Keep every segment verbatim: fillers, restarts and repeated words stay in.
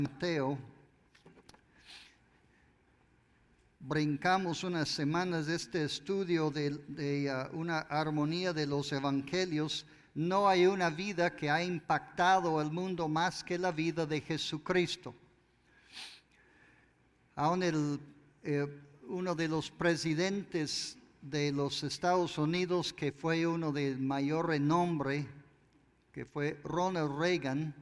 Mateo, brincamos unas semanas de este estudio de, de uh, una armonía de los evangelios. No hay una vida que ha impactado el mundo más que la vida de Jesucristo. Aún el, eh, uno de los presidentes de los Estados Unidos, que fue uno de mayor renombre, que fue Ronald Reagan,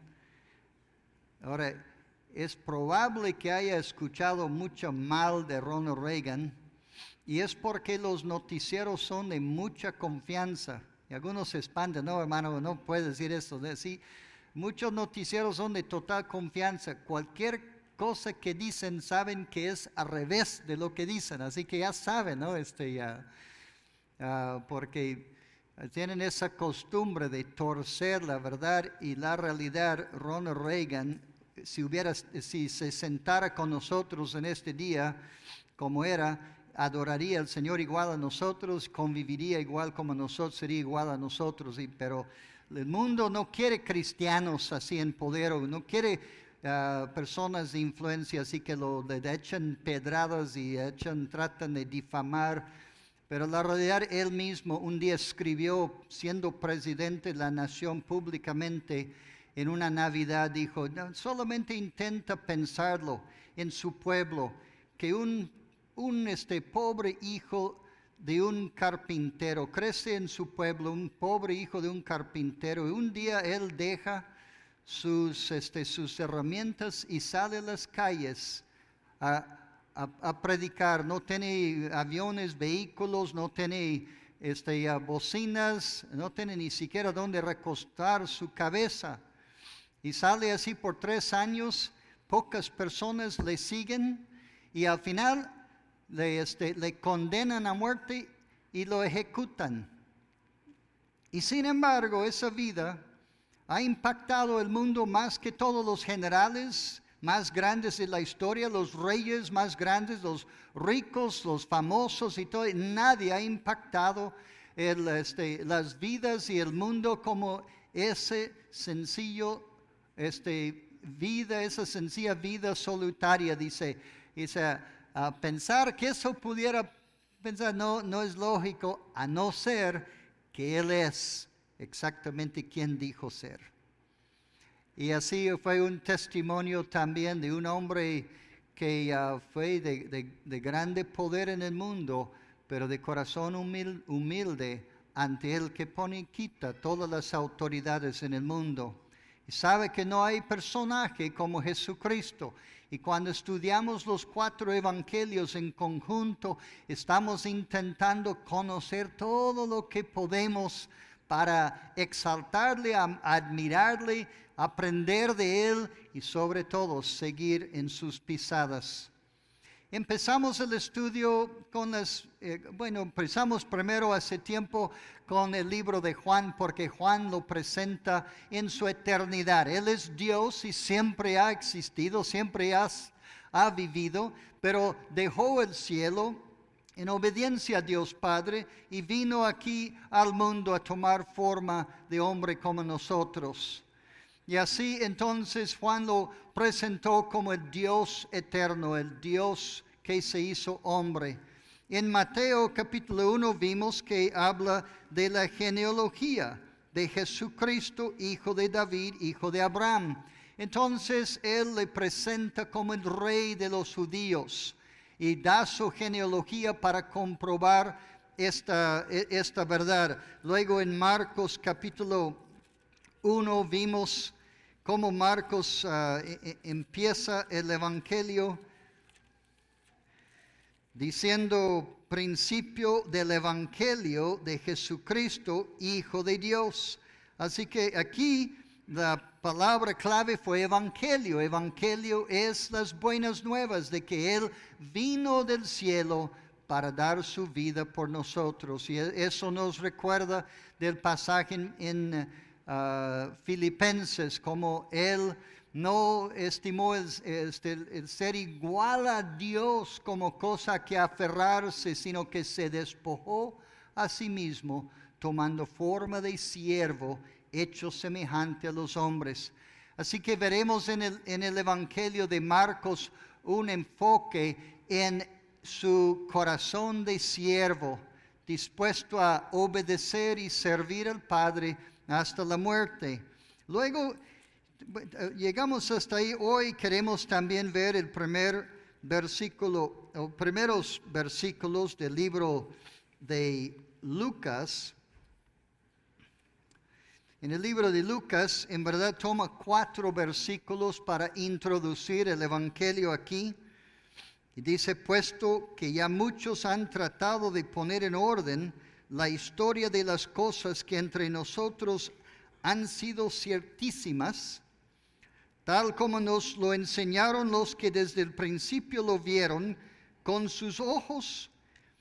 ahora es probable que haya escuchado mucho mal de Ronald Reagan, y es porque los noticieros son de mucha confianza. Y algunos se espantan, no hermano, no puedes decir eso. Sí, muchos noticieros son de total confianza. Cualquier cosa que dicen saben que es al revés de lo que dicen, así que ya saben, ¿no? Este, ya, uh, porque tienen esa costumbre de torcer la verdad y la realidad. Ronald Reagan, si hubiera, si se sentara con nosotros en este día, como era, adoraría al Señor igual a nosotros, conviviría igual como nosotros, sería igual a nosotros. Y, pero el mundo no quiere cristianos así en poder, o no quiere uh, personas de influencia, así que lo le echan pedradas y echan, tratan de difamar. Pero la realidad, él mismo un día escribió, siendo presidente de la nación públicamente, en una Navidad dijo, no, solamente intenta pensarlo en su pueblo, que un, un este, pobre hijo de un carpintero, crece en su pueblo, un pobre hijo de un carpintero, y un día él deja sus, este, sus herramientas y sale a las calles a, a, a predicar. No tiene aviones, vehículos, no tiene este, uh, bocinas, no tiene ni siquiera donde recostar su cabeza. Y sale así por tres años, pocas personas le siguen y al final le, este, le condenan a muerte y lo ejecutan. Y sin embargo, esa vida ha impactado el mundo más que todos los generales más grandes de la historia, los reyes más grandes, los ricos, los famosos y todo. Nadie ha impactado el, este, las vidas y el mundo como ese sencillo Este, vida, esa sencilla vida solitaria, dice, dice a pensar que eso pudiera pensar, no, no es lógico, a no ser que Él es exactamente quien dijo ser. Y así fue un testimonio también de un hombre que uh, fue de, de, de grande poder en el mundo, pero de corazón humilde, humilde ante el que pone y quita todas las autoridades en el mundo. Y sabe que no hay personaje como Jesucristo. Y cuando estudiamos los cuatro evangelios en conjunto, estamos intentando conocer todo lo que podemos para exaltarle, admirarle, aprender de Él y sobre todo seguir en sus pisadas. Empezamos el estudio con las, eh, bueno, empezamos primero hace tiempo con el libro de Juan, porque Juan lo presenta en su eternidad. Él es Dios y siempre ha existido, siempre has, ha vivido, pero dejó el cielo en obediencia a Dios Padre y vino aquí al mundo a tomar forma de hombre como nosotros. Y así entonces Juan lo presentó como el Dios eterno, el Dios que se hizo hombre. En Mateo capítulo uno vimos que habla de la genealogía de Jesucristo, hijo de David, hijo de Abraham. Entonces él le presenta como el rey de los judíos y da su genealogía para comprobar esta, esta verdad. Luego en Marcos capítulo uno vimos cómo Marcos uh, empieza el evangelio diciendo principio del evangelio de Jesucristo, Hijo de Dios. Así que aquí la palabra clave fue evangelio. Evangelio es las buenas nuevas de que Él vino del cielo para dar su vida por nosotros. Y eso nos recuerda del pasaje en, en uh, Filipenses, como Él no estimó el, este, el ser igual a Dios como cosa que aferrarse, sino que se despojó a sí mismo, tomando forma de siervo, hecho semejante a los hombres. Así que veremos en el, en el Evangelio de Marcos un enfoque en su corazón de siervo, dispuesto a obedecer y servir al Padre hasta la muerte. Luego, llegamos hasta ahí. Hoy queremos también ver el primer versículo, los primeros versículos del libro de Lucas. En el libro de Lucas, en verdad toma cuatro versículos para introducir el Evangelio aquí. Y dice, puesto que ya muchos han tratado de poner en orden la historia de las cosas que entre nosotros han sido ciertísimas, tal como nos lo enseñaron los que desde el principio lo vieron con sus ojos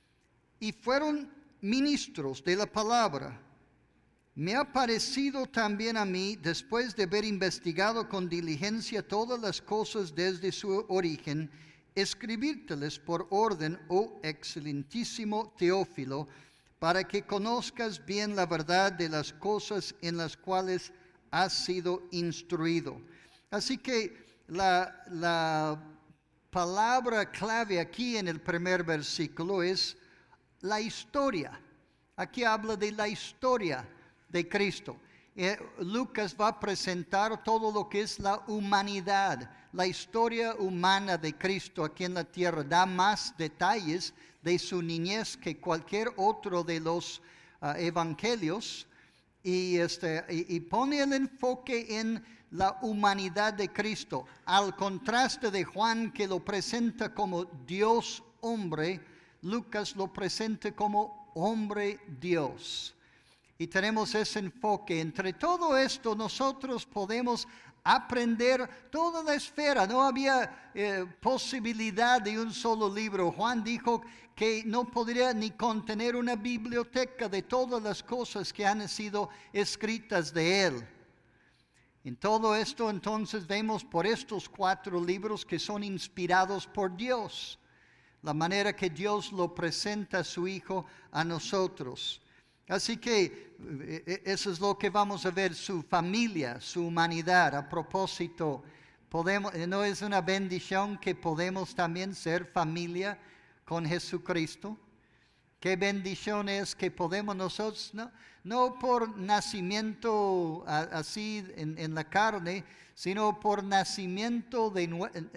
y fueron ministros de la palabra. Me ha parecido también a mí, después de haber investigado con diligencia todas las cosas desde su origen, escribírteles por orden, oh excelentísimo Teófilo, para que conozcas bien la verdad de las cosas en las cuales has sido instruido. Así que la, la palabra clave aquí en el primer versículo es la historia. Aquí habla de la historia de Cristo. Eh, Lucas va a presentar todo lo que es la humanidad, la historia humana de Cristo aquí en la tierra. Da más detalles de su niñez que cualquier otro de los uh, evangelios y, este, y, y pone el enfoque en la humanidad de Cristo, al contraste de Juan, que lo presenta como Dios hombre. Lucas lo presenta como hombre Dios. Y tenemos ese enfoque. Entre todo esto nosotros podemos aprender toda la esfera. No había eh, posibilidad de un solo libro. Juan dijo que no podría ni contener una biblioteca de todas las cosas que han sido escritas de él. En todo esto entonces vemos por estos cuatro libros que son inspirados por Dios. La manera que Dios lo presenta a su Hijo a nosotros. Así que eso es lo que vamos a ver, su familia, su humanidad. A propósito, podemos, ¿no es una bendición que podemos también ser familia con Jesucristo? Qué bendición es que podemos nosotros, no, no por nacimiento a, así en, en la carne, sino por nacimiento de,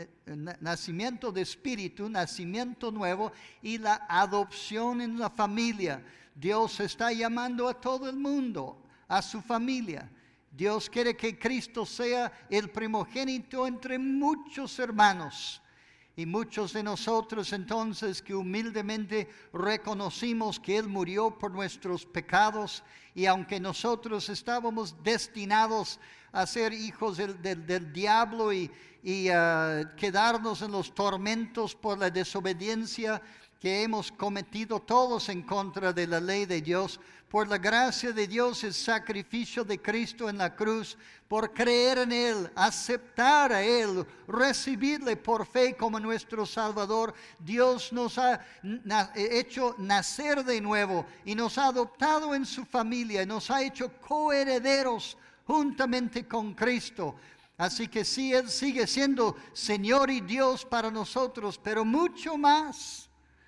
nacimiento de espíritu, nacimiento nuevo y la adopción en la familia. Dios está llamando a todo el mundo, a su familia. Dios quiere que Cristo sea el primogénito entre muchos hermanos. Y muchos de nosotros entonces que humildemente reconocimos que Él murió por nuestros pecados, y aunque nosotros estábamos destinados a ser hijos del, del, del diablo y, y uh, quedarnos en los tormentos por la desobediencia que hemos cometido todos en contra de la ley de Dios, por la gracia de Dios, el sacrificio de Cristo en la cruz, por creer en Él, aceptar a Él, recibirle por fe como nuestro Salvador, Dios nos ha na- hecho nacer de nuevo y nos ha adoptado en su familia, nos ha hecho coherederos juntamente con Cristo. Así que sí, Él sigue siendo Señor y Dios para nosotros, pero mucho más,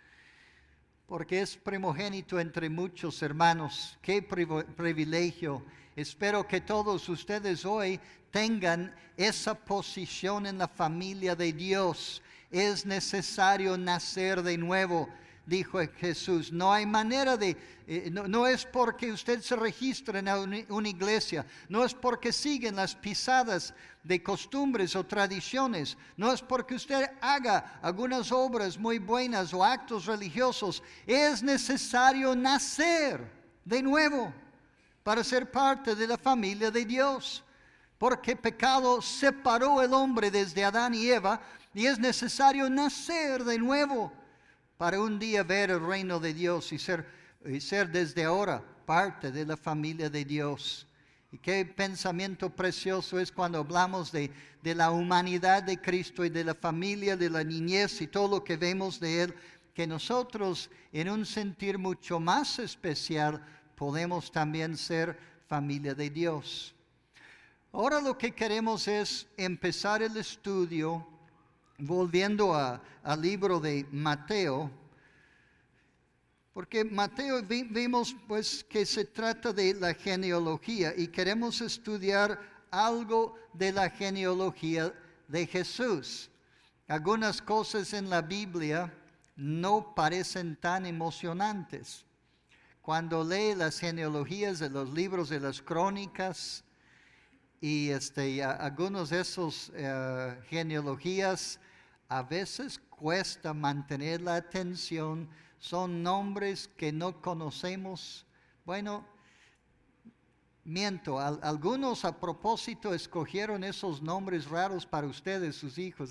porque es primogénito entre muchos hermanos. Qué privilegio. Espero que todos ustedes hoy tengan esa posición en la familia de Dios. Es necesario nacer de nuevo, dijo Jesús. No hay manera de, eh, no, no es porque usted se registre en una, una iglesia, no es porque siguen las pisadas de costumbres o tradiciones, no es porque usted haga algunas obras muy buenas o actos religiosos. Es necesario nacer de nuevo para ser parte de la familia de Dios, porque pecado separó el hombre desde Adán y Eva, y es necesario nacer de nuevo para un día ver el reino de Dios y ser, y ser desde ahora parte de la familia de Dios. Y qué pensamiento precioso es cuando hablamos de, de la humanidad de Cristo y de la familia, de la niñez y todo lo que vemos de Él, que nosotros en un sentir mucho más especial podemos también ser familia de Dios. Ahora lo que queremos es empezar el estudio volviendo a- al libro de Mateo, porque Mateo vi- vimos pues que se trata de la genealogía y queremos estudiar algo de la genealogía de Jesús. Algunas cosas en la Biblia no parecen tan emocionantes. Cuando lee las genealogías de los libros de las crónicas y este, a- algunos de esos eh, genealogías, a veces cuesta mantener la atención. Son nombres que no conocemos. Bueno, miento, al- algunos a propósito escogieron esos nombres raros para ustedes, sus hijos.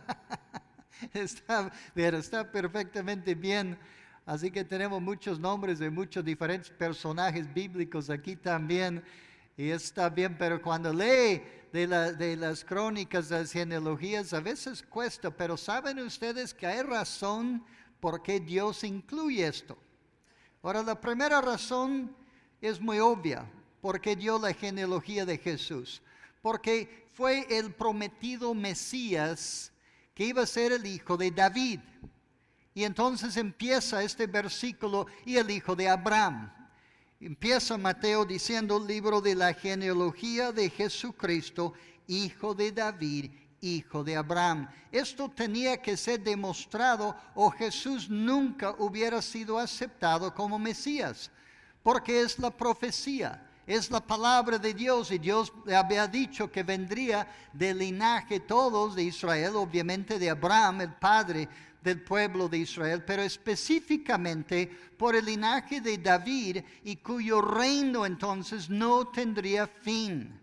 Está, pero está perfectamente bien. Así que tenemos muchos nombres de muchos diferentes personajes bíblicos aquí también. Y está bien, pero cuando lee de, la- de las crónicas, de las genealogías, a veces cuesta. Pero ¿saben ustedes que hay razón por qué Dios incluye esto? Ahora, la primera razón es muy obvia. ¿Por qué dio la genealogía de Jesús? Porque fue el prometido Mesías que iba a ser el hijo de David. Y entonces empieza este versículo, y el hijo de Abraham. Empieza Mateo diciendo el libro de la genealogía de Jesucristo, hijo de David, hijo de Abraham. Esto tenía que ser demostrado o Jesús nunca hubiera sido aceptado como Mesías, porque es la profecía. Es la palabra de Dios y Dios le había dicho que vendría del linaje todos de Israel, obviamente de Abraham, el padre del pueblo de Israel, pero específicamente por el linaje de David y cuyo reino entonces no tendría fin.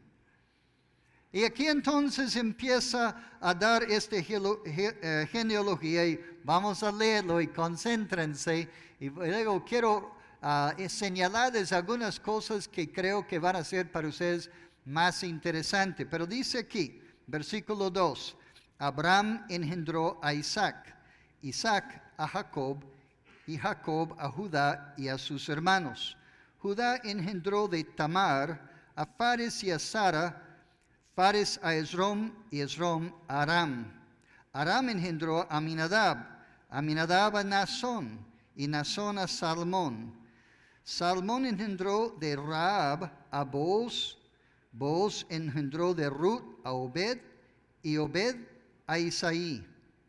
Y aquí entonces empieza a dar esta genealogía y vamos a leerlo y concéntrense y luego quiero Uh, señalarles algunas cosas que creo que van a ser para ustedes más interesantes. Pero dice aquí, versículo dos, Abraham engendró a Isaac, Isaac a Jacob, y Jacob a Judá y a sus hermanos. Judá engendró de Tamar a Fares y a Sara, Fares a Esrom y Esrom a Aram. Aram engendró a Aminadab, Aminadab a Naasón, y Naasón a Salmón. Salmón engendró de Rahab a Booz, Booz engendró de Ruth a Obed, y Obed a Isaí.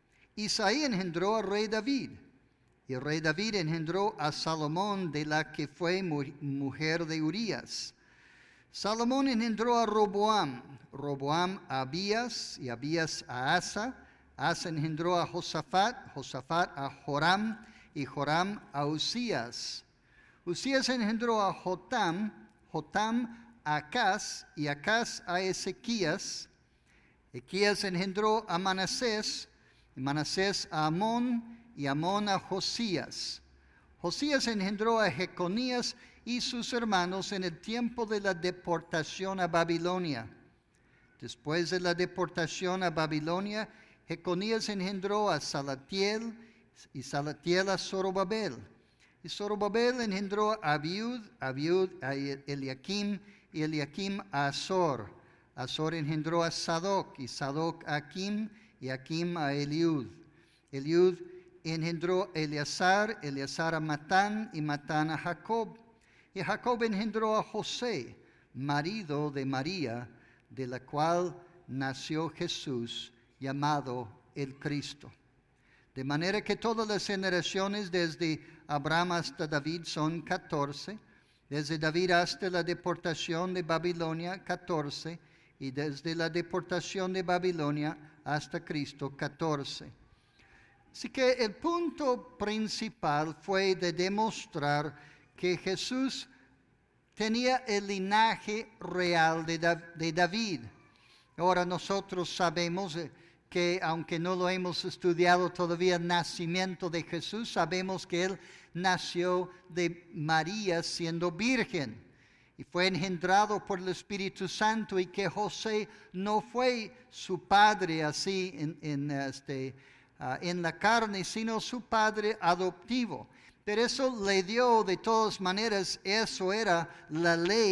Isaí engendró al rey David, y el rey David engendró a Salomón, de la que fue mujer de Urías. Salomón engendró a Roboam, Roboam a Abías, y Abías a Asa. Asa engendró a Josafat, Josafat a Joram, y Joram a Usías. Usías engendró a Jotam, Jotam a Acaz, y Acaz a Ezequías. Ezequías engendró a Manasés, y Manasés a Amón, y Amón a Josías. Josías engendró a Jeconías y sus hermanos en el tiempo de la deportación a Babilonia. Después de la deportación a Babilonia, Jeconías engendró a Salatiel, y Salatiel a Zorobabel. Y Zorobabel engendró a Abiud, Abiud a Eliakim, y Eliakim a Azor. Azor engendró a Sadoc, y Sadoc a Akim, y Akim a Eliud. Eliud engendró a Eleazar, Eleazar a Matán, y Matán a Jacob. Y Jacob engendró a José, marido de María, de la cual nació Jesús, llamado el Cristo. De manera que todas las generaciones desde Abraham hasta David son catorce, desde David hasta la deportación de Babilonia, catorce, y desde la deportación de Babilonia hasta Cristo, catorce. Así que el punto principal fue de demostrar que Jesús tenía el linaje real de, de David. Ahora nosotros sabemos que aunque no lo hemos estudiado todavía el nacimiento de Jesús, sabemos que Él nació de María siendo virgen y fue engendrado por el Espíritu Santo y que José no fue su padre así en, en, este, uh, en la carne, sino su padre adoptivo. Pero eso le dio de todas maneras, eso era la ley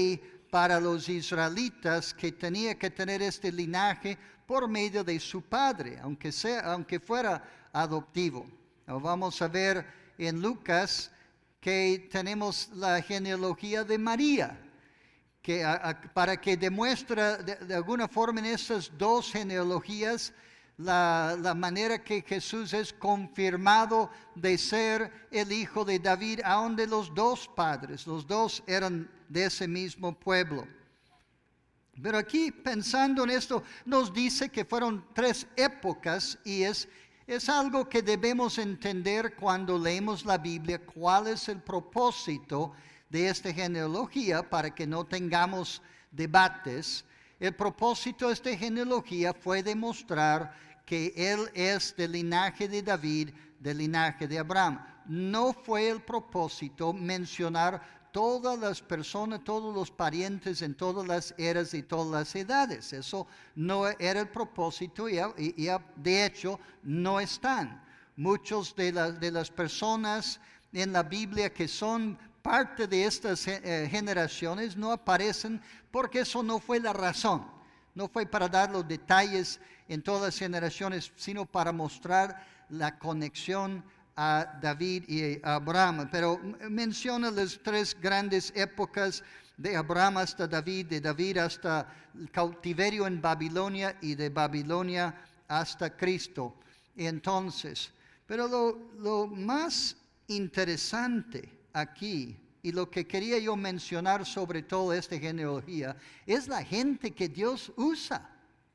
para los israelitas que tenía que tener este linaje por medio de su padre, aunque sea, aunque fuera adoptivo. Vamos a ver en Lucas que tenemos la genealogía de María, que a, a, para que demuestre de, de alguna forma en esas dos genealogías la, la manera que Jesús es confirmado de ser el hijo de David, aun de los dos padres, los dos eran de ese mismo pueblo. Pero aquí, pensando en esto, nos dice que fueron tres épocas y es, es algo que debemos entender cuando leemos la Biblia, cuál es el propósito de esta genealogía para que no tengamos debates. El propósito de esta genealogía fue demostrar que él es del linaje de David, del linaje de Abraham. No fue el propósito mencionar todas las personas, todos los parientes en todas las eras y todas las edades. Eso no era el propósito y, y, y de hecho no están. Muchos de, la, de las personas en la Biblia que son parte de estas eh, generaciones no aparecen porque eso no fue la razón. No fue para dar los detalles en todas las generaciones, sino para mostrar la conexión a David y a Abraham. Pero menciona las tres grandes épocas de Abraham hasta David, de David hasta el cautiverio en Babilonia y de Babilonia hasta Cristo. Y entonces, pero lo, lo más interesante aquí y lo que quería yo mencionar sobre todo esta genealogía es la gente que Dios usa.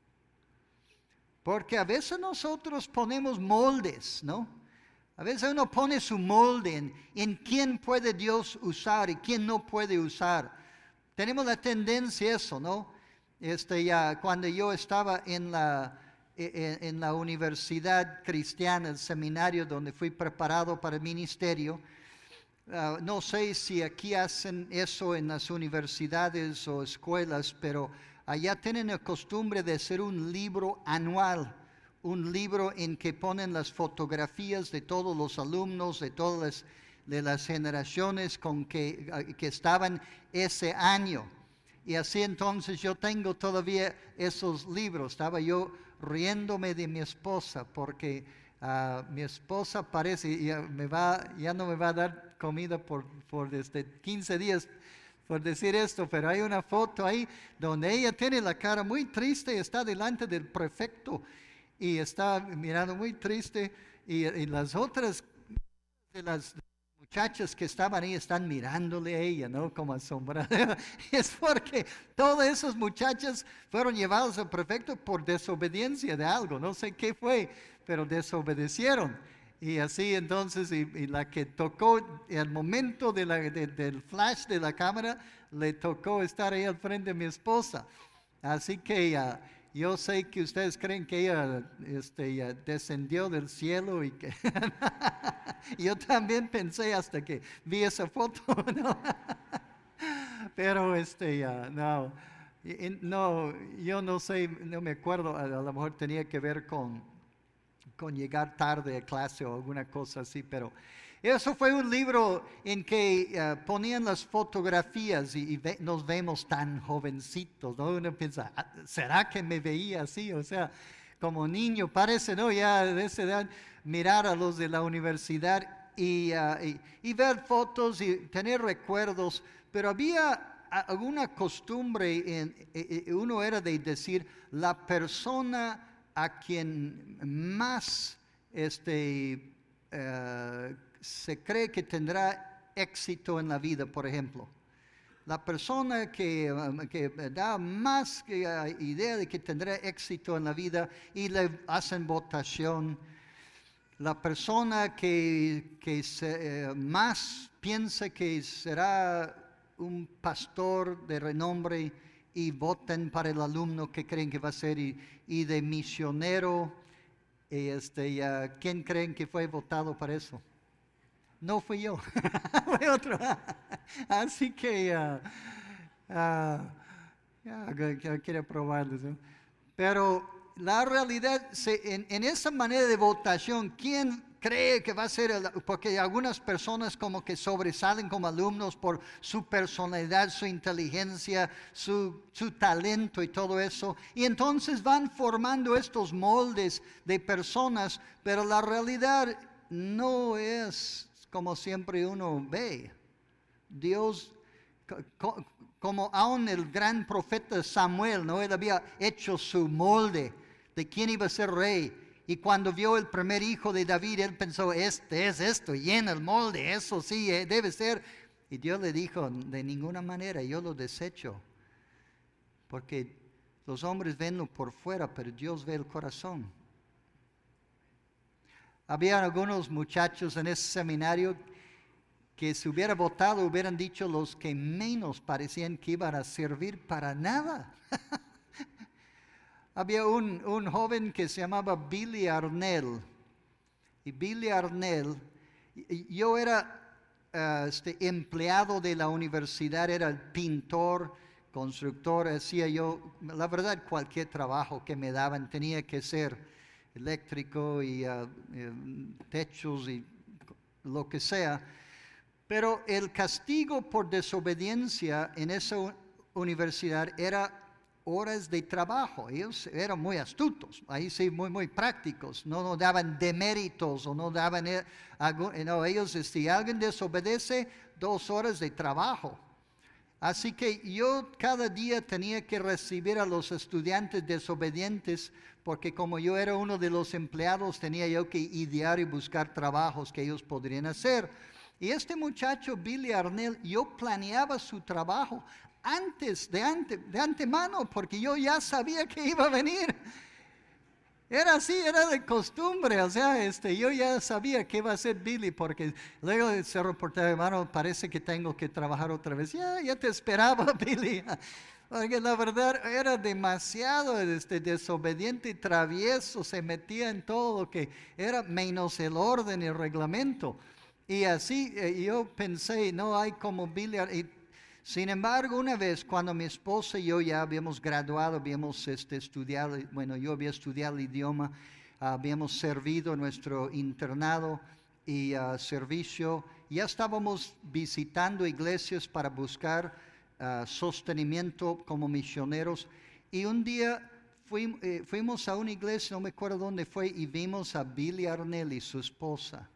Porque a veces nosotros ponemos moldes, ¿no? A veces uno pone su molde en, en quién puede Dios usar y quién no puede usar. Tenemos la tendencia a eso, ¿no? Este, ya, cuando yo estaba en la, en, en la universidad cristiana, el seminario donde fui preparado para el ministerio, uh, no sé si aquí hacen eso en las universidades o escuelas, pero allá tienen la costumbre de hacer un libro anual. Un libro en que ponen las fotografías de todos los alumnos, de todas las, de las generaciones con que, que estaban ese año. Y así entonces yo tengo todavía esos libros. Estaba yo riéndome de mi esposa porque uh, mi esposa parece, ya, me va, ya no me va a dar comida por, por desde quince días por decir esto, pero hay una foto ahí donde ella tiene la cara muy triste y está delante del prefecto. Y está mirando muy triste y, y las otras de las muchachas que estaban ahí están mirándole a ella, ¿no? Como asombrada. Es porque todas esas muchachas fueron llevadas al prefecto por desobediencia de algo, no sé qué fue, pero desobedecieron. Y así entonces, y, y la que tocó, el momento de la, de, del flash de la cámara, le tocó estar ahí al frente de mi esposa. Así que uh, yo sé que ustedes creen que ella este, descendió del cielo y que yo también pensé hasta que vi esa foto, ¿no? Pero este, uh, no, no, yo no sé, no me acuerdo, a, a lo mejor tenía que ver con, con llegar tarde a clase o alguna cosa así, pero eso fue un libro en que uh, ponían las fotografías y, y ve, nos vemos tan jovencitos, ¿no? Uno piensa, ¿será que me veía así? O sea, como niño, parece, ¿no? Ya de esa edad, mirar a los de la universidad y, uh, y, y ver fotos y tener recuerdos, pero había alguna costumbre, en, en, uno era de decir, la persona a quien más, este, uh, se cree que tendrá éxito en la vida, por ejemplo. La persona que, que da más que, uh, idea de que tendrá éxito en la vida y le hacen votación. La persona que, que se, uh, más piensa que será un pastor de renombre y votan para el alumno que creen que va a ser y, y de misionero. Y este, uh, ¿quién creen que fue votado para eso? No fui yo, fue otro. Así que uh, uh, yeah, quiero probarles, ¿no? Pero la realidad, se, en, en esa manera de votación, ¿quién cree que va a ser, el, porque algunas personas como que sobresalen como alumnos por su personalidad, su inteligencia, su, su talento y todo eso. Y entonces van formando estos moldes de personas, pero la realidad no es como siempre uno ve. Dios, co- como aún el gran profeta Samuel, ¿no? Él había hecho su molde de quién iba a ser rey. Y cuando vio el primer hijo de David, él pensó, este es esto, llena el molde, eso sí, eh, debe ser. Y Dios le dijo, de ninguna manera, yo lo desecho. Porque los hombres ven lo por fuera, pero Dios ve el corazón. Había algunos muchachos en ese seminario que si hubiera votado hubieran dicho los que menos parecían que iban a servir para nada. Había un, un joven que se llamaba Billy Arnell. Y Billy Arnell, yo era uh, este, empleado de la universidad, era el pintor, constructor, hacía yo, la verdad, cualquier trabajo que me daban tenía que ser eléctrico y uh, eh, techos y lo que sea. Pero el castigo por desobediencia en esa universidad era horas de trabajo. Ellos eran muy astutos, ahí sí, muy, muy prácticos. No nos daban deméritos o no daban, eh, no, ellos, si alguien desobedece, dos horas de trabajo. Así que yo cada día tenía que recibir a los estudiantes desobedientes, porque como yo era uno de los empleados, tenía yo que idear y buscar trabajos que ellos podrían hacer. Y este muchacho, Billy Arnell, yo planeaba su trabajo antes, de, ante, de antemano, porque yo ya sabía que iba a venir. Era así, era de costumbre, o sea, este, yo ya sabía que iba a ser Billy, porque luego se reportaba, hermano, parece que tengo que trabajar otra vez. Ya, ya te esperaba, Billy. Porque la verdad era demasiado este, desobediente y travieso, se metía en todo lo que era menos el orden y el reglamento. Y así eh, yo pensé, no hay como Billy. Y, sin embargo, una vez cuando mi esposa y yo ya habíamos graduado, habíamos este, estudiado, bueno, yo había estudiado el idioma, uh, habíamos servido nuestro internado y uh, servicio, ya estábamos visitando iglesias para buscar uh, sostenimiento como misioneros. Y un día fuimos, eh, fuimos a una iglesia, no me acuerdo dónde fue, y vimos a Billy Arnell y su esposa.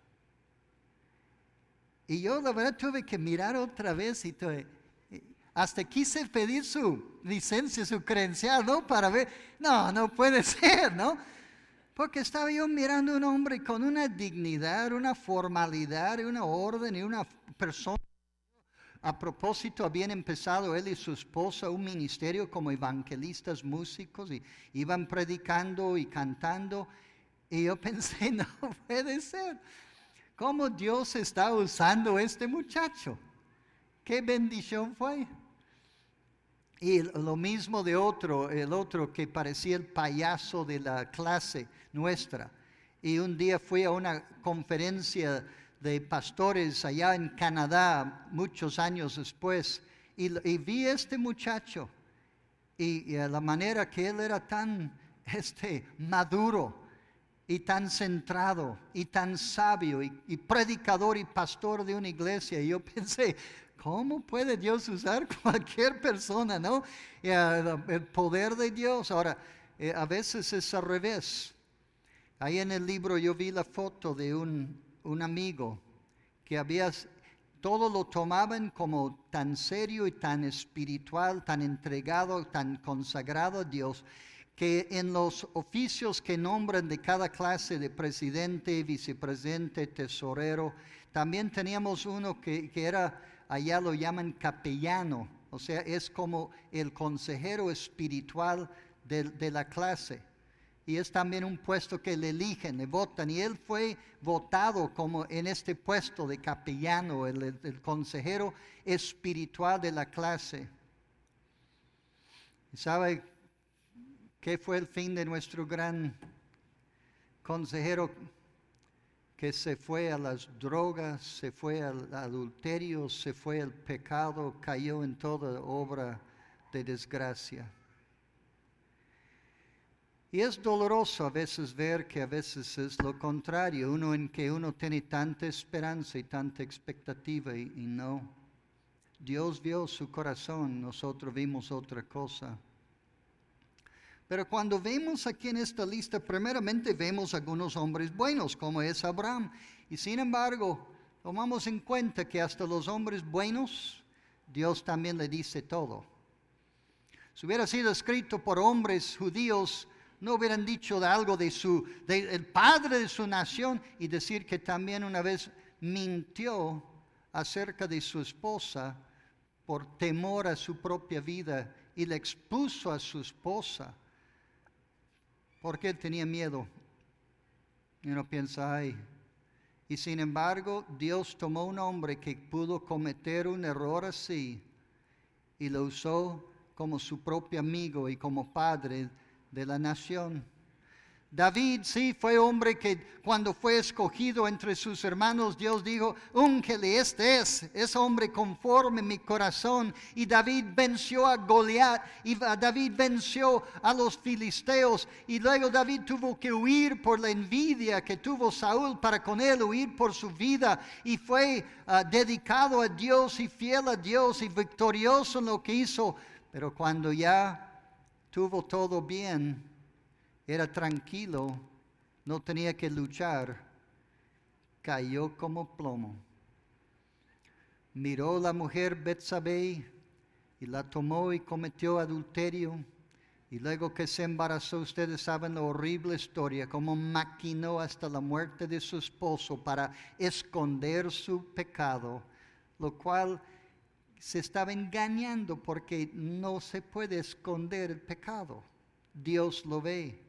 Y yo la verdad tuve que mirar otra vez y tuve, hasta quise pedir su licencia, su credencial, ¿no? Para ver, no, no puede ser, ¿no? Porque estaba yo mirando a un hombre con una dignidad, una formalidad, una orden y una persona. A propósito, habían empezado él y su esposa un ministerio como evangelistas músicos y iban predicando y cantando. Y yo pensé, no puede ser. ¿Cómo Dios está usando a este muchacho? ¿Qué bendición fue? Y lo mismo de otro, el otro que parecía el payaso de la clase nuestra. Y un día fui a una conferencia de pastores allá en Canadá, muchos años después, y, y vi a este muchacho, y, y a la manera que él era tan este, maduro, y tan centrado, y tan sabio, y, y predicador y pastor de una iglesia. Y yo pensé, ¿cómo puede Dios usar cualquier persona, no? Y, uh, el poder de Dios. Ahora, eh, a veces es al revés. Ahí en el libro yo vi la foto de un, un amigo que había, todo lo tomaban como tan serio y tan espiritual, tan entregado, tan consagrado a Dios, que en los oficios que nombran de cada clase de presidente, vicepresidente, tesorero, también teníamos uno que, que era, allá lo llaman capellano, o sea, es como el consejero espiritual de, de la clase. Y es también un puesto que le eligen, le votan, y él fue votado como en este puesto de capellano, el, el, el consejero espiritual de la clase. ¿Sabe qué fue el fin de nuestro gran consejero? Que se fue a las drogas, se fue al adulterio, se fue al pecado, cayó en toda obra de desgracia. Y es doloroso a veces ver que a veces es lo contrario, uno en que uno tiene tanta esperanza y tanta expectativa y, y no. Dios vio su corazón, nosotros vimos otra cosa. Pero cuando vemos aquí en esta lista, primeramente vemos algunos hombres buenos, como es Abraham. Y sin embargo, tomamos en cuenta que hasta los hombres buenos, Dios también le dice todo. Si hubiera sido escrito por hombres judíos, no hubieran dicho de algo de su, de, el padre de su nación, y decir que también una vez mintió acerca de su esposa por temor a su propia vida y le expuso a su esposa porque él tenía miedo. Y uno piensa, ay. Y sin embargo, Dios tomó un hombre que pudo cometer un error así y lo usó como su propio amigo y como padre de la nación. David, sí, fue hombre que cuando fue escogido entre sus hermanos, Dios dijo, úngele, este es, es hombre conforme mi corazón. Y David venció a Goliat, y David venció a los filisteos, y luego David tuvo que huir por la envidia que tuvo Saúl para con él, huir por su vida, y fue uh, dedicado a Dios y fiel a Dios y victorioso en lo que hizo. Pero cuando ya tuvo todo bien, era tranquilo, no tenía que luchar, cayó como plomo. Miró la mujer Betsabé y la tomó y cometió adulterio. Y luego que se embarazó, ustedes saben la horrible historia, cómo maquinó hasta la muerte de su esposo para esconder su pecado, lo cual se estaba engañando porque no se puede esconder el pecado. Dios lo ve.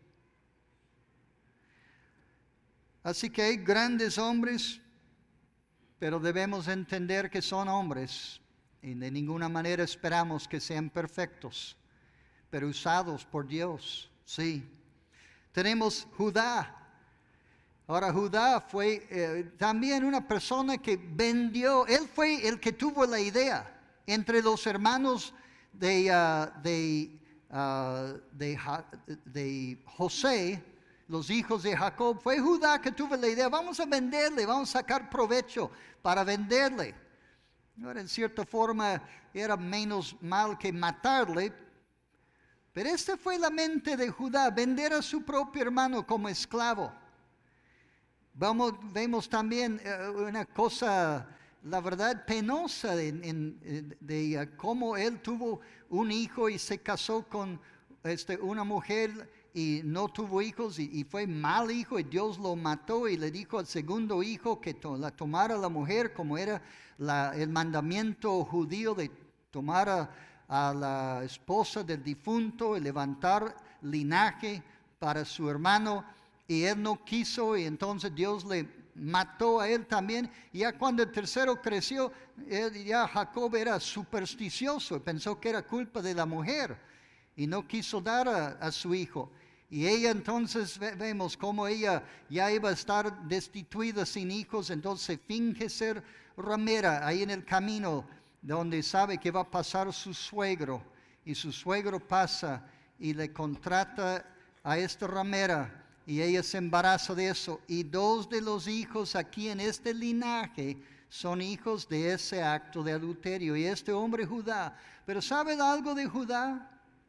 Así que hay grandes hombres, pero debemos entender que son hombres y de ninguna manera esperamos que sean perfectos, pero usados por Dios, sí. Tenemos Judá. Ahora Judá fue eh, también una persona que vendió, él fue el que tuvo la idea entre los hermanos de, uh, de, uh, de, de José, los hijos de Jacob. Fue Judá que tuvo la idea, vamos a venderle, vamos a sacar provecho para venderle. Ahora, en cierta forma era menos mal que matarle, pero esta fue la mente de Judá, vender a su propio hermano como esclavo. Vamos, vemos también uh, una cosa, la verdad, penosa de, de, de uh, cómo él tuvo un hijo y se casó con este, una mujer y no tuvo hijos y, y fue mal hijo y Dios lo mató y le dijo al segundo hijo que to, la tomara la mujer como era la, el mandamiento judío de tomar a, a la esposa del difunto y levantar linaje para su hermano, y él no quiso y entonces Dios le mató a él también. Y ya cuando el tercero creció, él, ya Jacob era supersticioso y pensó que era culpa de la mujer y no quiso dar a, a su hijo. Y ella entonces vemos cómo ella ya iba a estar destituida sin hijos, entonces finge ser ramera ahí en el camino donde sabe que va a pasar su suegro. Y su suegro pasa y le contrata a esta ramera y ella se embaraza de eso. Y dos de los hijos aquí en este linaje son hijos de ese acto de adulterio. Y este hombre Judá, pero ¿sabe algo de Judá?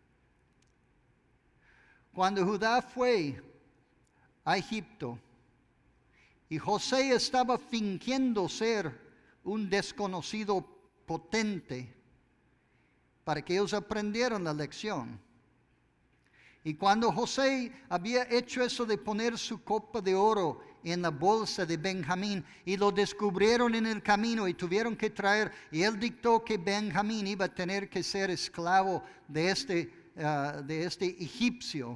Cuando Judá fue a Egipto y José estaba fingiendo ser un desconocido potente para que ellos aprendieran la lección. Y cuando José había hecho eso de poner su copa de oro en la bolsa de Benjamín y lo descubrieron en el camino y tuvieron que traer, y él dictó que Benjamín iba a tener que ser esclavo de este Uh, de este egipcio,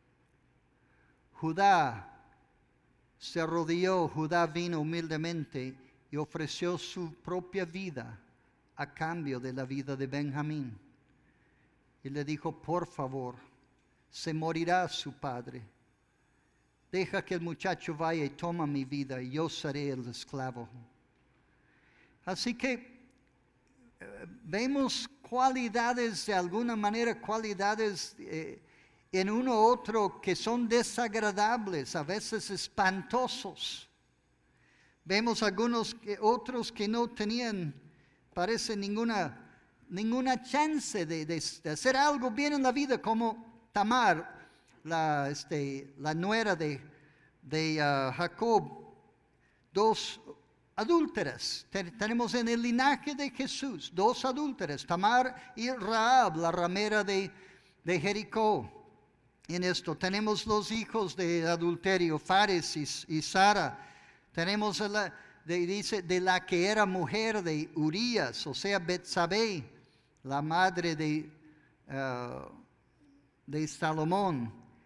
Judá se arrodilló, Judá vino humildemente y ofreció su propia vida a cambio de la vida de Benjamín. Y le dijo, por favor, se morirá su padre. Deja que el muchacho vaya y toma mi vida y yo seré el esclavo. Así que vemos cualidades, de alguna manera, cualidades eh, en uno otro que son desagradables, a veces espantosos. Vemos algunos que, otros que no tenían, parece ninguna, ninguna chance de, de, de hacer algo bien en la vida, como Tamar, la, este, la nuera de, de uh, Jacob, dos adúlteras. Ten, tenemos en el linaje de Jesús dos adúlteras, Tamar y Rahab, la ramera de, de Jericó. En esto tenemos los hijos de adulterio, Fares y, y Sara. Tenemos, la, de, dice, de la que era mujer de Urías, o sea, Betsabé, la madre de, uh, de Salomón.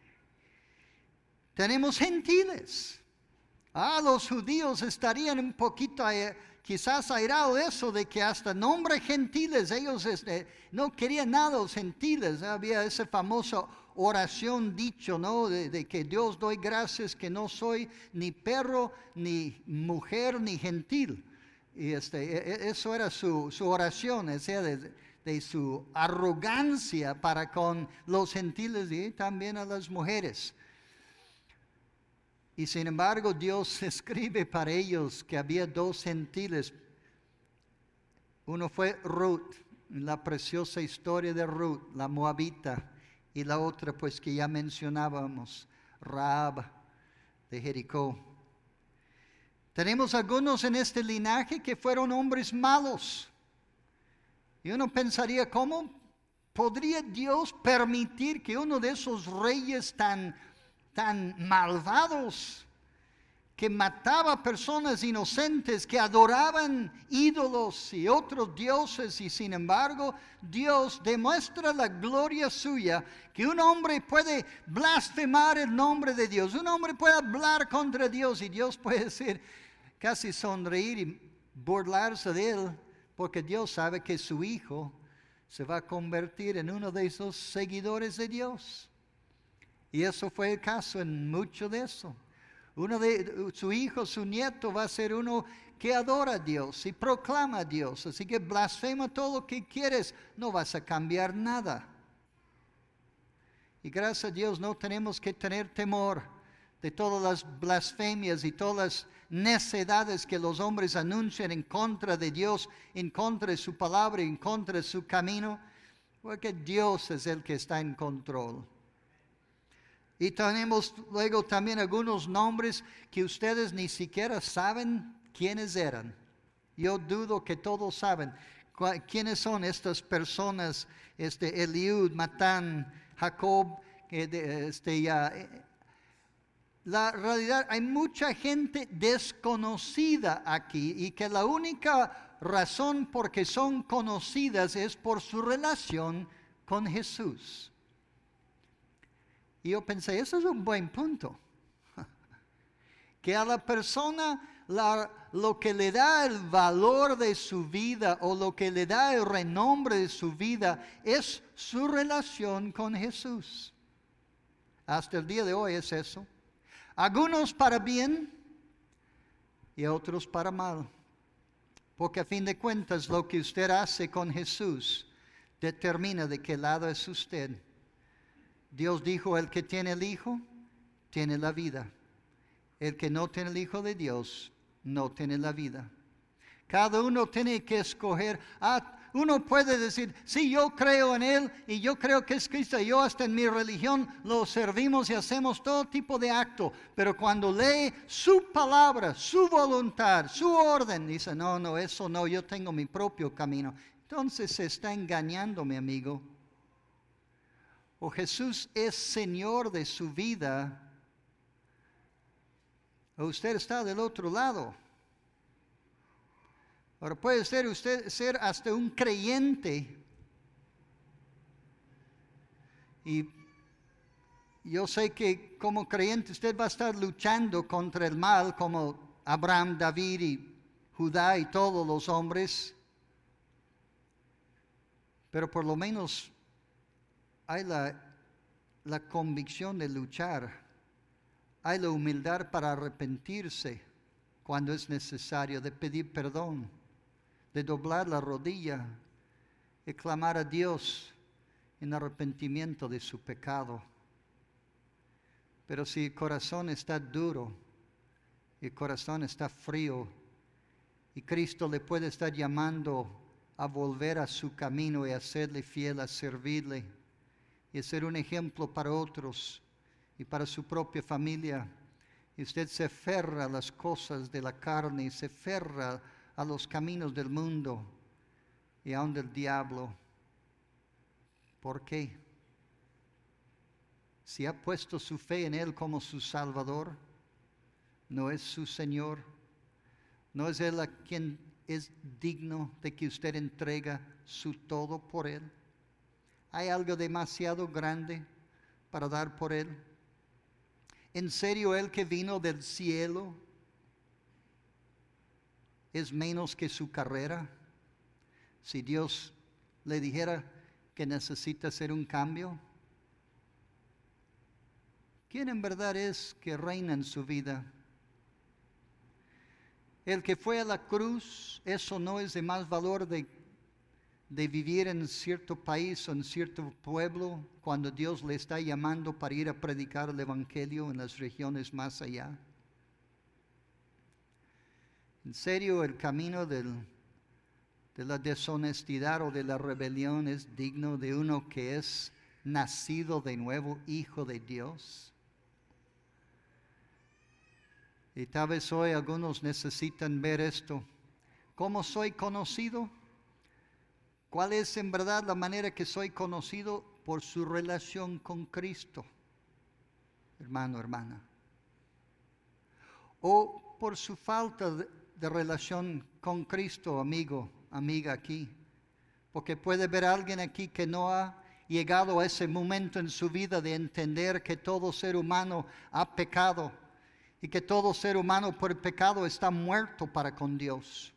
Tenemos gentiles. Ah, los judíos estarían un poquito, eh, quizás airados de eso, de que hasta nombres gentiles, ellos este, no querían nada los gentiles. Había esa famosa oración dicho, ¿no? De, de que Dios doy gracias que no soy ni perro, ni mujer, ni gentil. Y este, eso era su, su oración, o sea, de, de su arrogancia para con los gentiles y también a las mujeres. Y sin embargo, Dios escribe para ellos que había dos gentiles. Uno fue Ruth, la preciosa historia de Ruth, la moabita. Y la otra, pues que ya mencionábamos, Rahab de Jericó. Tenemos algunos en este linaje que fueron hombres malos. Y uno pensaría, ¿cómo podría Dios permitir que uno de esos reyes tan, tan malvados, que mataba personas inocentes, que adoraban ídolos y otros dioses, y sin embargo Dios demuestra la gloria suya, que un hombre puede blasfemar el nombre de Dios, un hombre puede hablar contra Dios y Dios puede decir, casi sonreír y burlarse de él, porque Dios sabe que su hijo se va a convertir en uno de esos seguidores de Dios. Y eso fue el caso en mucho de eso. Uno de su hijo, su nieto va a ser uno que adora a Dios y proclama a Dios. Así que blasfema todo lo que quieres, no vas a cambiar nada. Y gracias a Dios no tenemos que tener temor de todas las blasfemias y todas las necedades que los hombres anuncian en contra de Dios, en contra de su palabra, en contra de su camino, porque Dios es el que está en control. Y tenemos luego también algunos nombres que ustedes ni siquiera saben quiénes eran. Yo dudo que todos saben quiénes son estas personas, este Eliud, Matán, Jacob, este ya. La realidad, hay mucha gente desconocida aquí y que la única razón por que son conocidas es por su relación con Jesús. Y yo pensé, eso es un buen punto. Que a la persona la, lo que le da el valor de su vida o lo que le da el renombre de su vida es su relación con Jesús. Hasta el día de hoy es eso. Algunos para bien y otros para mal. Porque a fin de cuentas lo que usted hace con Jesús determina de qué lado es usted. Dios dijo, el que tiene el Hijo, tiene la vida. El que no tiene el Hijo de Dios, no tiene la vida. Cada uno tiene que escoger. Ah, uno puede decir, sí, yo creo en Él y yo creo que es Cristo. Yo hasta en mi religión lo servimos y hacemos todo tipo de acto. Pero cuando lee su palabra, su voluntad, su orden, dice, no, no, eso no, yo tengo mi propio camino. Entonces se está engañando, mi amigo. O Jesús es Señor de su vida, o usted está del otro lado. Ahora puede ser usted ser hasta un creyente. Y yo sé que como creyente usted va a estar luchando contra el mal, como Abraham, David y Judá y todos los hombres. Pero por lo menos hay la, la convicción de luchar. Hay la humildad para arrepentirse cuando es necesario, de pedir perdón, de doblar la rodilla y clamar a Dios en arrepentimiento de su pecado. Pero si el corazón está duro, el corazón está frío, y Cristo le puede estar llamando a volver a su camino y a serle fiel, a servirle, y a ser un ejemplo para otros y para su propia familia. Y usted se aferra a las cosas de la carne, y se aferra a los caminos del mundo y aun del diablo. ¿Por qué? Si ha puesto su fe en Él como su Salvador, no es su Señor, no es Él a quien es digno de que usted entrega su todo por Él. ¿Hay algo demasiado grande para dar por Él? ¿En serio Él que vino del cielo es menos que su carrera? Si Dios le dijera que necesita hacer un cambio, ¿quién en verdad es que reina en su vida? El que fue a la cruz, eso no es de más valor de, de vivir en cierto país o en cierto pueblo cuando Dios le está llamando para ir a predicar el Evangelio en las regiones más allá. En serio, el camino del, de la deshonestidad o de la rebelión es digno de uno que es nacido de nuevo, hijo de Dios. Y tal vez hoy algunos necesitan ver esto. ¿Cómo soy conocido? ¿Cuál es en verdad la manera que soy conocido? Por su relación con Cristo, hermano, hermana. O por su falta de, de relación con Cristo, amigo, amiga aquí. Porque puede ver a alguien aquí que no ha llegado a ese momento en su vida de entender que todo ser humano ha pecado. Y que todo ser humano por el pecado está muerto para con Dios.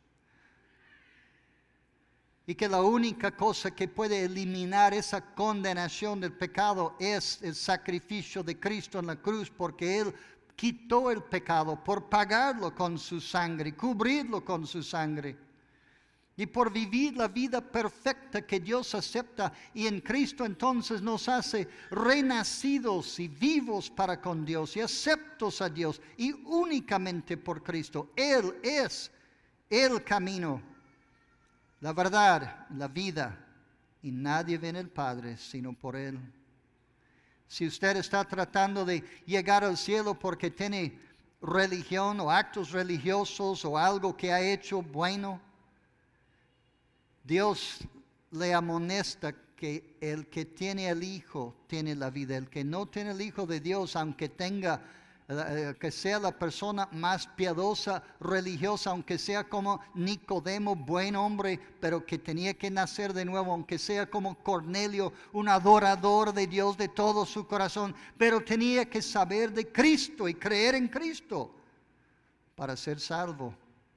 Y que la única cosa que puede eliminar esa condenación del pecado es el sacrificio de Cristo en la cruz, porque Él quitó el pecado por pagarlo con su sangre, cubrirlo con su sangre. Y por vivir la vida perfecta que Dios acepta, y en Cristo entonces nos hace renacidos y vivos para con Dios y aceptos a Dios, y únicamente por Cristo. Él es el camino, la verdad, la vida, y nadie viene al Padre sino por Él. Si usted está tratando de llegar al cielo porque tiene religión o actos religiosos o algo que ha hecho bueno, Dios le amonesta que el que tiene el Hijo tiene la vida. El que no tiene el Hijo de Dios, aunque tenga, eh, que sea la persona más piadosa, religiosa, aunque sea como Nicodemo, buen hombre, pero que tenía que nacer de nuevo, aunque sea como Cornelio, un adorador de Dios de todo su corazón, pero tenía que saber de Cristo y creer en Cristo para ser salvo.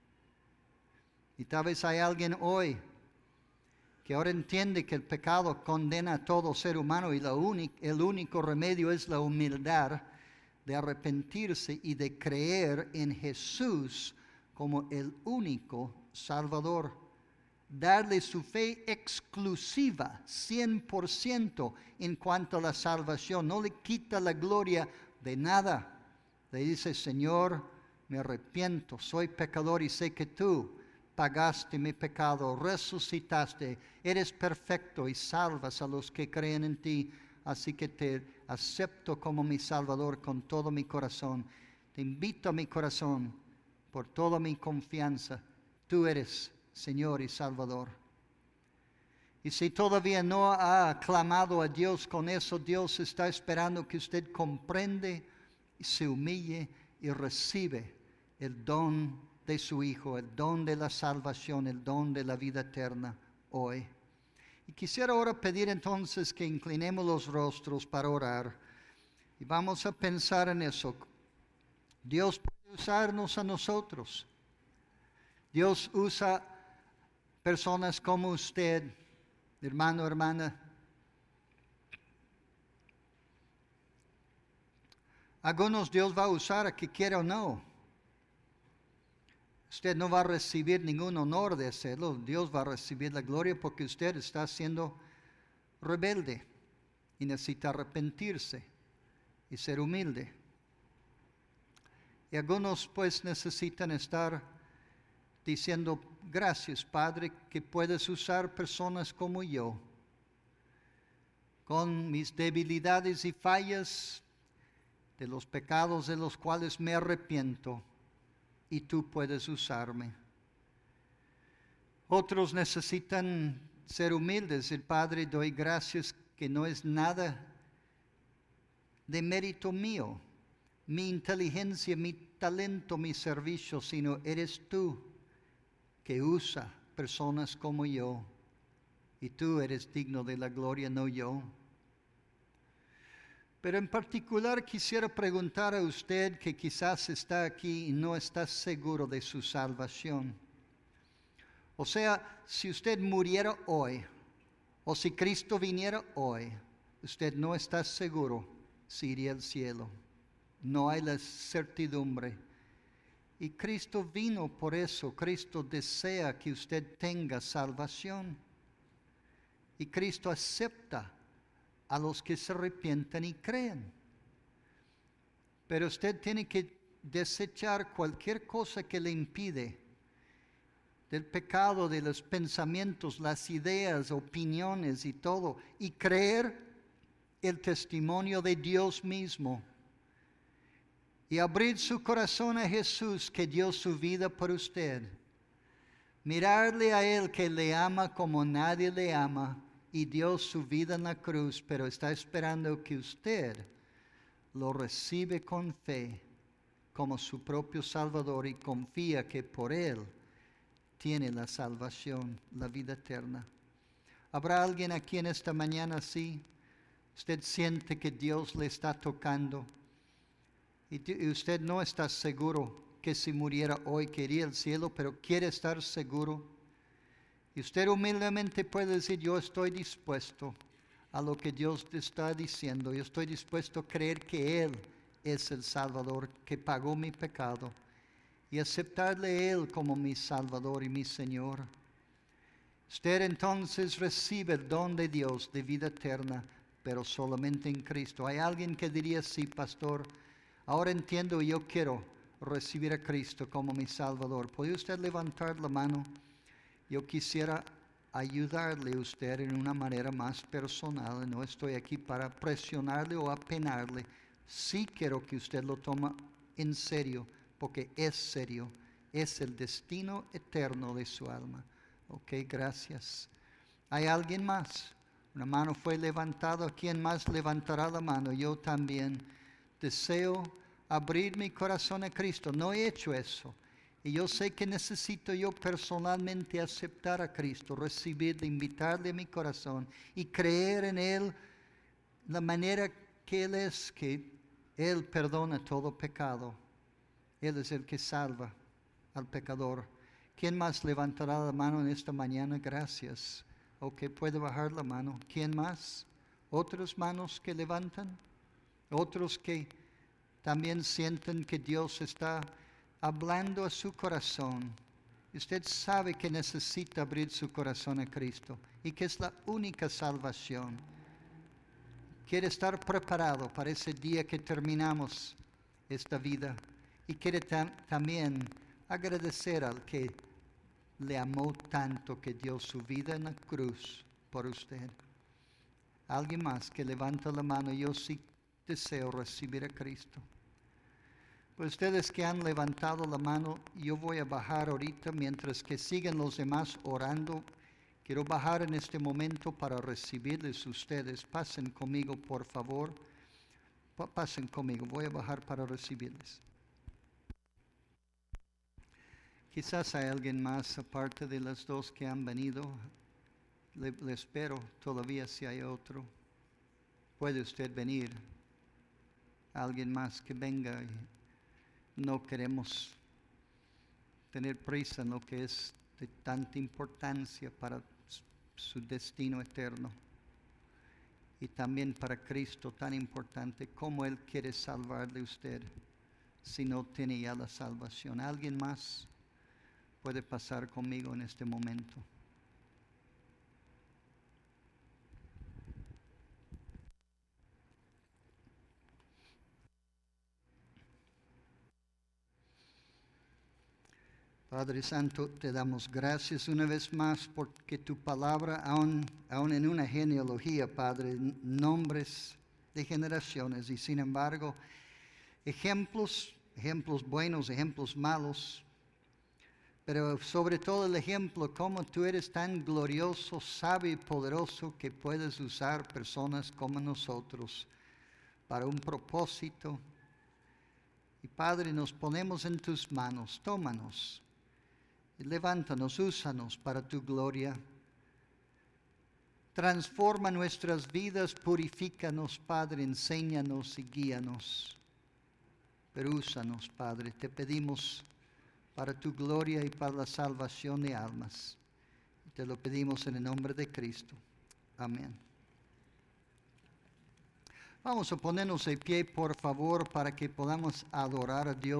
Y tal vez hay alguien hoy que ahora entiende que el pecado condena a todo ser humano, y la única, el único remedio es la humildad de arrepentirse y de creer en Jesús como el único Salvador. Darle su fe exclusiva, cien por ciento en cuanto a la salvación. No le quita la gloria de nada. Le dice: Señor, me arrepiento, soy pecador y sé que tú pagaste mi pecado, resucitaste, eres perfecto y salvas a los que creen en ti. Así que te acepto como mi Salvador con todo mi corazón. Te invito a mi corazón por toda mi confianza. Tú eres Señor y Salvador. Y si todavía no ha clamado a Dios con eso, Dios está esperando que usted comprende, se humille y recibe el don de su Hijo, el don de la salvación, el don de la vida eterna hoy. Y quisiera ahora pedir entonces que inclinemos los rostros para orar. Y vamos a pensar en eso. Dios puede usarnos a nosotros. Dios usa personas como usted, hermano, hermana. Algunos Dios va a usar a que quiera o no. Usted no va a recibir ningún honor de hacerlo. Dios va a recibir la gloria porque usted está siendo rebelde y necesita arrepentirse y ser humilde. Y algunos pues necesitan estar diciendo, gracias Padre, que puedes usar personas como yo, con mis debilidades y fallas, de los pecados de los cuales me arrepiento, y tú puedes usarme. Otros necesitan ser humildes. El Padre, doy gracias que no es nada de mérito mío, mi inteligencia, mi talento, mi servicio, sino eres tú que usa personas como yo, y tú eres digno de la gloria, no yo. Pero en particular quisiera preguntar a usted que quizás está aquí y no está seguro de su salvación. O sea, si usted muriera hoy, o si Cristo viniera hoy, usted no está seguro si iría al cielo. No hay la certidumbre. Y Cristo vino por eso. Cristo desea que usted tenga salvación. Y Cristo acepta a los que se arrepientan y creen. Pero usted tiene que desechar cualquier cosa que le impide, del pecado, de los pensamientos, las ideas, opiniones y todo, y creer el testimonio de Dios mismo. Y abrir su corazón a Jesús que dio su vida por usted. Mirarle a Él que le ama como nadie le ama y dio su vida en la cruz, pero está esperando que usted lo recibe con fe como su propio Salvador y confía que por Él tiene la salvación, la vida eterna. ¿Habrá alguien aquí en esta mañana así? Usted siente que Dios le está tocando y usted no está seguro que si muriera hoy quería el cielo, pero quiere estar seguro. Y usted humildemente puede decir, yo estoy dispuesto a lo que Dios te está diciendo. Yo estoy dispuesto a creer que Él es el Salvador, que pagó mi pecado, y aceptarle a Él como mi Salvador y mi Señor. Usted entonces recibe el don de Dios de vida eterna, pero solamente en Cristo. Hay alguien que diría, sí, pastor, ahora entiendo, yo quiero recibir a Cristo como mi Salvador. ¿Puede usted levantar la mano? Yo quisiera ayudarle a usted en una manera más personal. No estoy aquí para presionarle o apenarle. Sí quiero que usted lo tome en serio, porque es serio. Es el destino eterno de su alma. Ok, gracias. ¿Hay alguien más? Una mano fue levantada. ¿Quién más levantará la mano? Yo también deseo abrir mi corazón a Cristo. No he hecho eso. Y yo sé que necesito yo personalmente aceptar a Cristo, recibirle, invitarle a mi corazón y creer en Él, la manera que Él es, que Él perdona todo pecado. Él es el que salva al pecador. ¿Quién más levantará la mano en esta mañana? Gracias. Ok, puede bajar la mano. ¿Quién más? ¿Otras manos que levantan? ¿Otros que también sienten que Dios está hablando a su corazón? Usted sabe que necesita abrir su corazón a Cristo y que es la única salvación. Quiere estar preparado para ese día que terminamos esta vida y quiere tam- también agradecer al que le amó tanto que dio su vida en la cruz por usted. Alguien más que levanta la mano, yo sí deseo recibir a Cristo. Pues ustedes que han levantado la mano, yo voy a bajar ahorita mientras que siguen los demás orando. Quiero bajar en este momento para recibirles ustedes. Pasen conmigo, por favor. Pa- pasen conmigo, voy a bajar para recibirles. Quizás hay alguien más aparte de las dos que han venido. Le, le espero todavía si hay otro. Puede usted venir. Alguien más que venga. No queremos tener prisa en lo que es de tanta importancia para su destino eterno. Y también para Cristo tan importante como Él quiere salvarle a usted si no tiene ya la salvación. ¿Alguien más puede pasar conmigo en este momento? Padre Santo, te damos gracias una vez más porque tu palabra, aún, aún en una genealogía, Padre, nombres de generaciones y sin embargo, ejemplos, ejemplos buenos, ejemplos malos, pero sobre todo el ejemplo, cómo tú eres tan glorioso, sabio y poderoso que puedes usar personas como nosotros para un propósito. Y Padre, nos ponemos en tus manos, tómanos. Y levántanos, úsanos para tu gloria. Transforma nuestras vidas, purifícanos, Padre, enséñanos y guíanos. Pero úsanos, Padre, te pedimos para tu gloria y para la salvación de almas. Y te lo pedimos en el nombre de Cristo. Amén. Vamos a ponernos de pie, por favor, para que podamos adorar a Dios.